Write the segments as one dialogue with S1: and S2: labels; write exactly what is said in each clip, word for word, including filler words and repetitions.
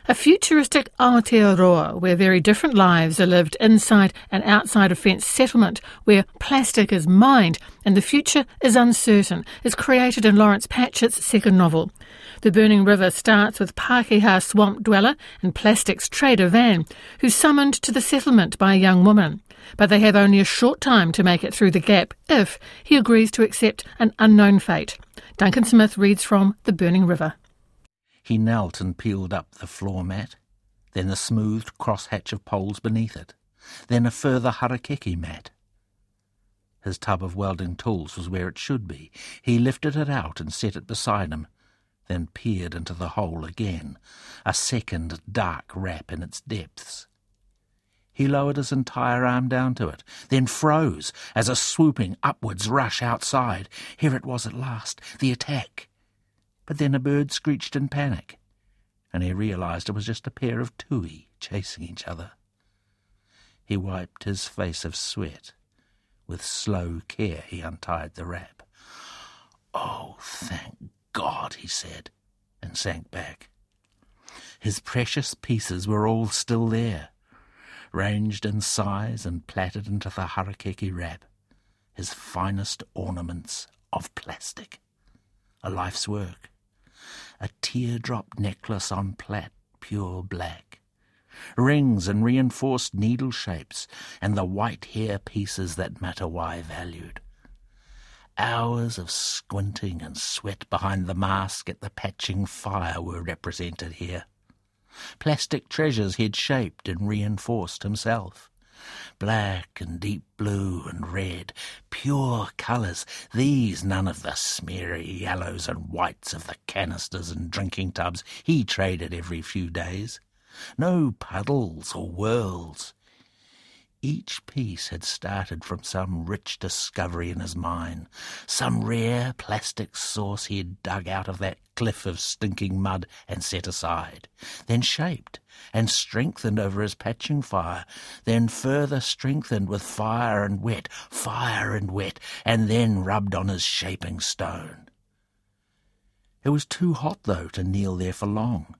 S1: A futuristic Aotearoa where very different lives are lived inside and outside a fenced settlement where plastic is mined and the future is uncertain is created in Lawrence Patchett's second novel. The Burning River starts with Pākehā swamp dweller and plastics trader Van, who's summoned to the settlement by a young woman. But they have only a short time to make it through the gap if he agrees to accept an unknown fate. Duncan Smith reads from The Burning River.
S2: He knelt and peeled up the floor mat, then the smoothed crosshatch of poles beneath it, then a further harakeke mat. His tub of welding tools was where it should be. He lifted it out and set it beside him, then peered into the hole again, a second dark wrap in its depths. He lowered his entire arm down to it, then froze as a swooping upwards rush outside. Here it was at last, the attack. But then a bird screeched in panic, and he realised it was just a pair of tui chasing each other. He wiped his face of sweat. With slow care he untied the wrap. "Oh, thank God," he said, and sank back. His precious pieces were all still there, ranged in size and plaited into the harakeke wrap, his finest ornaments of plastic. A life's work. A teardrop necklace on plait, pure black. Rings and reinforced needle shapes, and the white hair pieces that Matawai valued. Hours of squinting and sweat behind the mask at the patching fire were represented here. Plastic treasures he'd shaped and reinforced himself. Black and deep blue and red, pure colours, these none of the smeary yellows and whites of the canisters and drinking tubs he traded every few days. No puddles or whirls. Each piece had started from some rich discovery in his mind, some rare plastic source he had dug out of that cliff of stinking mud and set aside, then shaped and strengthened over his patching fire, then further strengthened with fire and wet, fire and wet, and then rubbed on his shaping stone. It was too hot, though, to kneel there for long.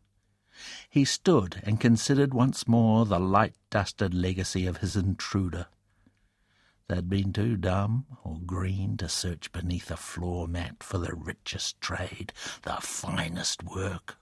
S2: He stood and considered once more the light-dusted legacy of his intruder. They'd been too dumb or green to search beneath a floor mat for the richest trade, the finest work.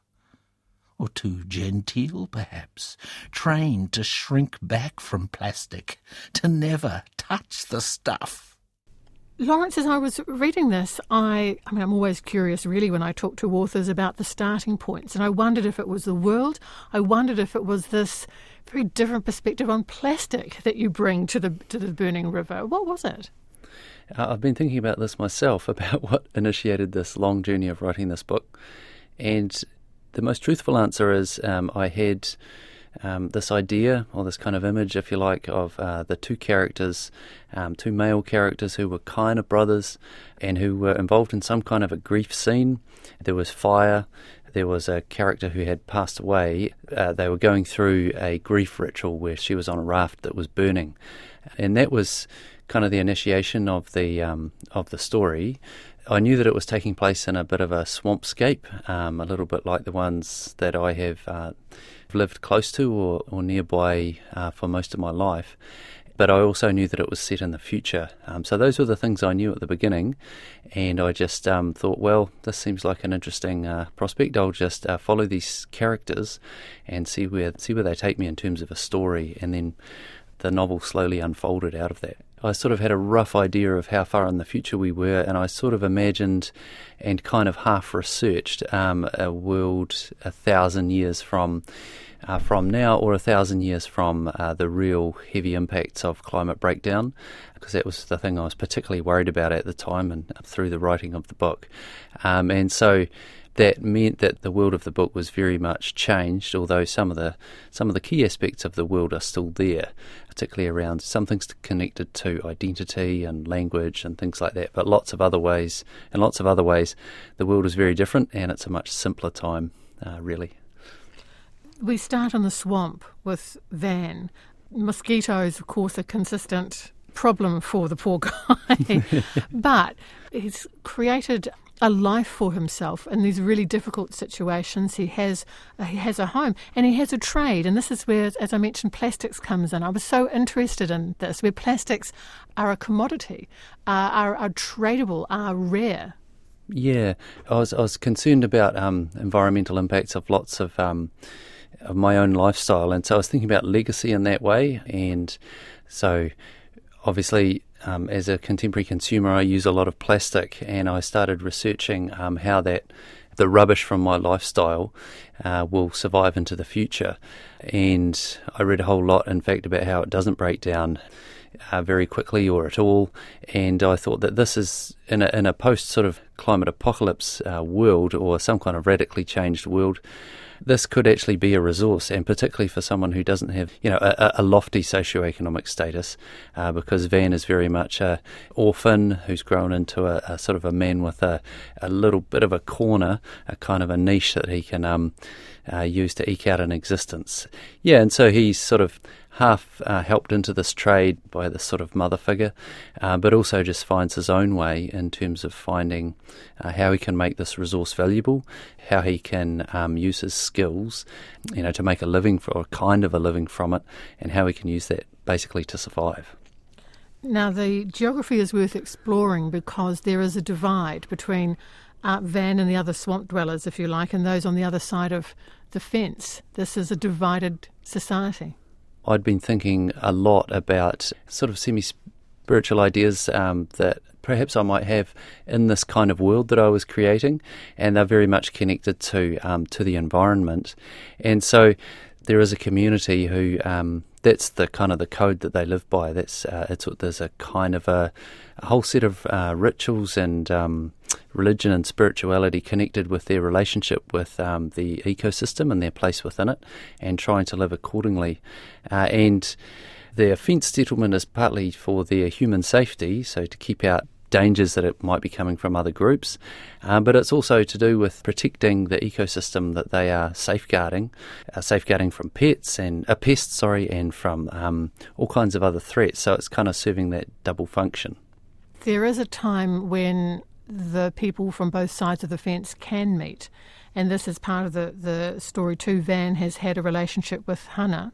S2: Or too genteel, perhaps, trained to shrink back from plastic, to never touch the stuff.
S1: Lawrence, as I was reading this, I, I mean, I'm always curious, really, when I talk to authors about the starting points, and I wondered if it was the world, I wondered if it was this very different perspective on plastic that you bring to the to the Burning River. What was it?
S3: Uh, I've been thinking about this myself, about what initiated this long journey of writing this book, and the most truthful answer is um, I had um, this idea, or this kind of image, if you like, of uh, the two characters, um, two male characters who were kind of brothers and who were involved in some kind of a grief scene. There was fire. There was a character who had passed away. Uh, they were going through a grief ritual where she was on a raft that was burning. And that was kind of the initiation of the um, of the story. I knew that it was taking place in a bit of a swampscape, um, a little bit like the ones that I have uh, lived close to or, or nearby uh, for most of my life. But I also knew that it was set in the future. Um, so those were the things I knew at the beginning. And I just um, thought, well, this seems like an interesting uh, prospect. I'll just uh, follow these characters and see where see where they take me in terms of a story. And then the novel slowly unfolded out of that. I sort of had a rough idea of how far in the future we were, and I sort of imagined and kind of half researched um, a world a thousand years from uh, from now, or a thousand years from uh, the real heavy impacts of climate breakdown, because that was the thing I was particularly worried about at the time and through the writing of the book. Um, and so that meant that the world of the book was very much changed, although some of the some of the key aspects of the world are still there, particularly around some things connected to identity and language and things like that. But lots of other ways, in lots of other ways, the world is very different, and it's a much simpler time, uh, really.
S1: We start in the swamp with Van. Mosquitoes, of course, a consistent problem for the poor guy. But he's created a life for himself in these really difficult situations. He has uh, he has a home and he has a trade, and this is where, as I mentioned, plastics comes in. I was so interested in this, where plastics are a commodity, uh, are, are tradable, are rare.
S3: Yeah, I was I was concerned about um, environmental impacts of lots of um, of my own lifestyle, and so I was thinking about legacy in that way. And so, obviously, um, as a contemporary consumer, I use a lot of plastic, and I started researching um, how that the rubbish from my lifestyle uh, will survive into the future. And I read a whole lot, in fact, about how it doesn't break down Uh, very quickly or at all, and I thought that this is in a, in a post sort of climate apocalypse uh, world, or some kind of radically changed world, this could actually be a resource, and particularly for someone who doesn't have, you know, a, a lofty socioeconomic status, uh, because Van is very much a orphan who's grown into a, a sort of a man with a, a little bit of a corner, a kind of a niche that he can um, uh, use to eke out an existence. Yeah, and so he's sort of half uh, helped into this trade by this sort of mother figure, uh, but also just finds his own way in terms of finding uh, how he can make this resource valuable, how he can um, use his skills, you know, to make a living for, or a kind of a living from it, and how he can use that basically to survive.
S1: Now, the geography is worth exploring because there is a divide between uh, Van and the other swamp dwellers, if you like, and those on the other side of the fence. This is a divided society.
S3: I'd been thinking a lot about sort of semi-spiritual ideas um, that perhaps I might have in this kind of world that I was creating, and they're very much connected to um, to the environment. And so there is a community who um, that's the kind of the code that they live by. That's uh, it's there's a kind of a, a whole set of uh, rituals and um, religion and spirituality connected with their relationship with um, the ecosystem and their place within it, and trying to live accordingly. Uh, and their fenced settlement is partly for their human safety, so to keep out dangers that it might be coming from other groups, um, but it's also to do with protecting the ecosystem that they are safeguarding, uh, safeguarding from pets and uh, pests, sorry, and from um, all kinds of other threats. So it's kind of serving that double function.
S1: There is a time when the people from both sides of the fence can meet, and this is part of the, the story too. Van has had a relationship with Hana,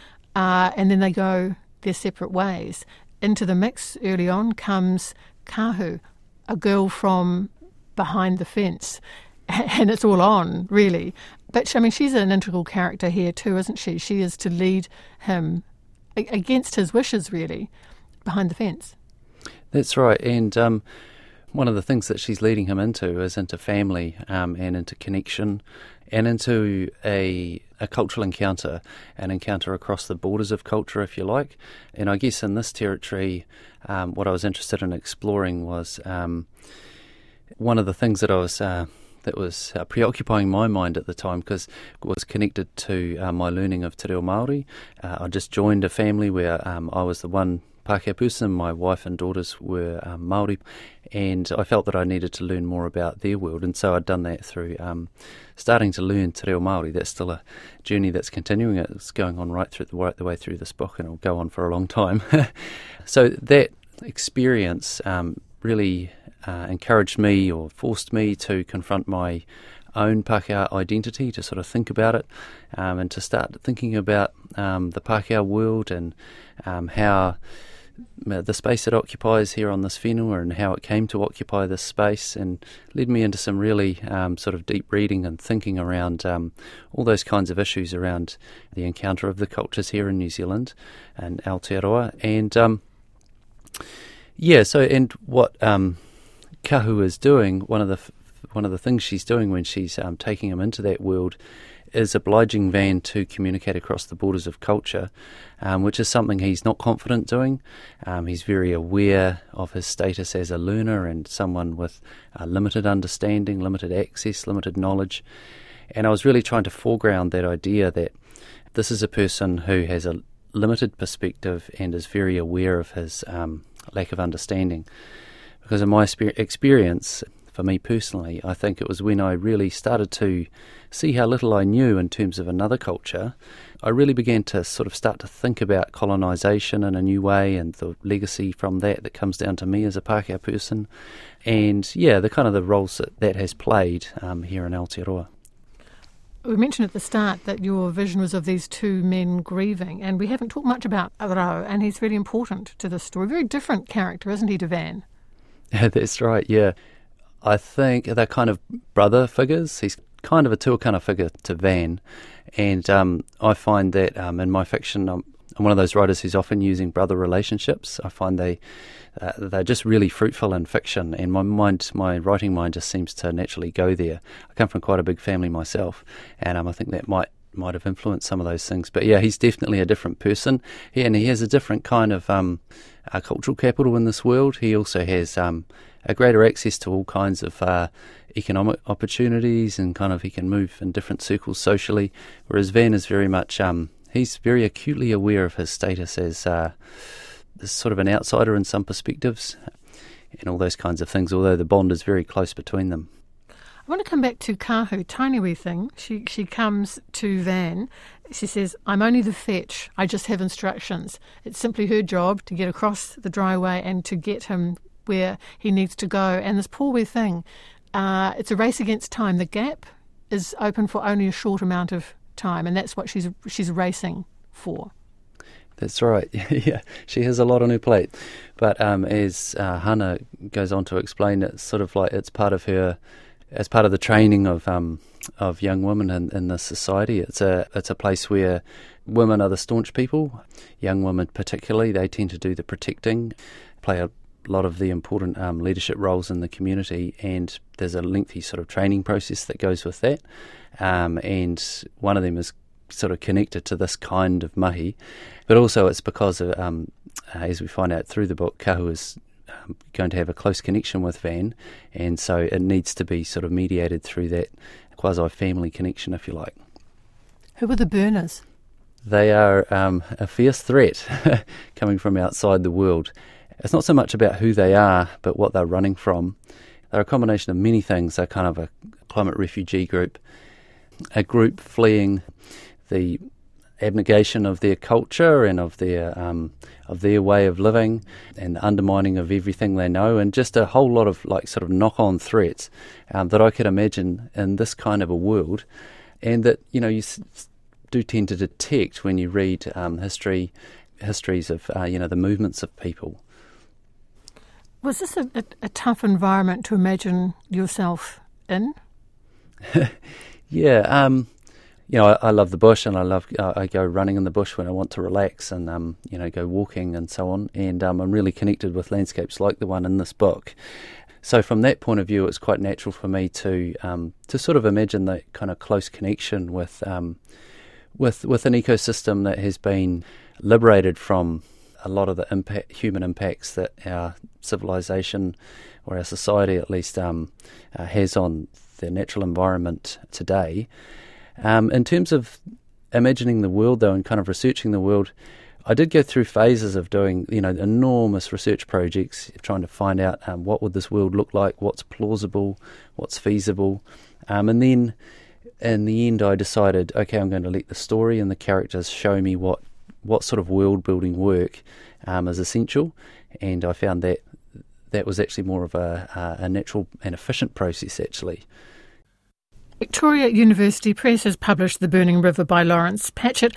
S1: uh, and then they go their separate ways. Into the mix early on comes Kahu, a girl from behind the fence, and it's all on, really. But, I mean, she's an integral character here too, isn't she? She is to lead him against his wishes, really, behind the fence.
S3: That's right, and um, one of the things that she's leading him into is into family um, and into connection and into a, a cultural encounter, an encounter across the borders of culture, if you like. And I guess in this territory, um, what I was interested in exploring was um, one of the things that I was uh, that was uh, preoccupying my mind at the time, because it was connected to uh, my learning of te reo Māori. Uh, I just joined a family where um, I was the one Pākehā person, my wife and daughters were um, Māori, and I felt that I needed to learn more about their world, and so I'd done that through um, starting to learn te reo Māori. That's still a journey that's continuing. It's going on right through the, right the way through this book, and it'll go on for a long time. So that experience um, really uh, encouraged me, or forced me to confront my own Pākehā identity, to sort of think about it, um, and to start thinking about um, the Pākehā world and um, how the space it occupies here on this whenua and how it came to occupy this space, and led me into some really um, sort of deep reading and thinking around um, all those kinds of issues around the encounter of the cultures here in New Zealand and Aotearoa. And um, yeah, so and what um, Kahu is doing, one of the one of the things she's doing when she's um, taking him into that world, is obliging Van to communicate across the borders of culture, um, which is something he's not confident doing. Um, he's very aware of his status as a learner and someone with uh, limited understanding, limited access, limited knowledge. And I was really trying to foreground that idea that this is a person who has a limited perspective and is very aware of his um, lack of understanding. Because in my experience, for me personally. I think it was when I really started to see how little I knew in terms of another culture, I really began to sort of start to think about colonisation in a new way and the legacy from that that comes down to me as a Pākehā person. And, yeah, the kind of the roles that that has played um, here in Aotearoa.
S1: We mentioned at the start that your vision was of these two men grieving, and we haven't talked much about Rao, and he's really important to this story. Very different character, isn't he, to Van?
S3: That's right, yeah. I think they're kind of brother figures. He's kind of a tuakana figure to Van, and um, I find that um, in my fiction, I'm, I'm one of those writers who's often using brother relationships. I find they uh, they're just really fruitful in fiction, and my mind, my writing mind, just seems to naturally go there. I come from quite a big family myself, and um, I think that might might have influenced some of those things. But yeah, he's definitely a different person, yeah, and he has a different kind of um, uh, cultural capital in this world. He also has um, a greater access to all kinds of uh, economic opportunities, and kind of he can move in different circles socially, whereas Van is very much, um, he's very acutely aware of his status as uh, sort of an outsider in some perspectives, and all those kinds of things, although the bond is very close between them.
S1: I want to come back to Kahu, tiny wee thing. She she comes to Van. She says, "I'm only the fetch. I just have instructions. It's simply her job to get across the driveway and to get him where he needs to go." And this poor wee thing, uh, it's a race against time. The gap is open for only a short amount of time, and that's what she's she's racing for.
S3: That's right. Yeah, she has a lot on her plate. But um, as uh, Hannah goes on to explain, it's sort of like it's part of her, as part of the training of um, of young women in, in this society. It's a it's a place where women are the staunch people. Young women particularly, they tend to do the protecting, play a lot of the important um, leadership roles in the community, and there's a lengthy sort of training process that goes with that. Um, and one of them is sort of connected to this kind of mahi, but also it's because of, um, uh, as we find out through the book, Kahu is um, going to have a close connection with Van, and so it needs to be sort of mediated through that quasi-family connection, if you like.
S1: Who are the Burners?
S3: They are um, a fierce threat coming from outside the world. It's not so much about who they are, but what they're running from. They're a combination of many things. They're kind of a climate refugee group, a group fleeing the abnegation of their culture and of their um, of their way of living, and the undermining of everything they know, and just a whole lot of like sort of knock-on threats um, that I could imagine in this kind of a world, and that you know you s- do tend to detect when you read um, history, histories of uh, you know the movements of people.
S1: Was this a, a, a tough environment to imagine yourself in?
S3: yeah. Um, You know, I, I love the bush, and I love uh, I go running in the bush when I want to relax, and um, you know, go walking and so on. And um, I'm really connected with landscapes like the one in this book. So from that point of view, it's quite natural for me to um, to sort of imagine that kind of close connection with um, with with an ecosystem that has been liberated from a lot of the impact, human impacts that our civilization, or our society at least, um, uh, has on the natural environment today. Um, in terms of imagining the world, though, and kind of researching the world, I did go through phases of doing, you know, enormous research projects, trying to find out um, what would this world look like, what's plausible, what's feasible. Um, and then, in the end, I decided, okay, I'm going to let the story and the characters show me what, what sort of world-building work um, is essential. And I found that that was actually more of a, a natural and efficient process, actually.
S1: Victoria University Press has published The Burning River by Lawrence Patchett.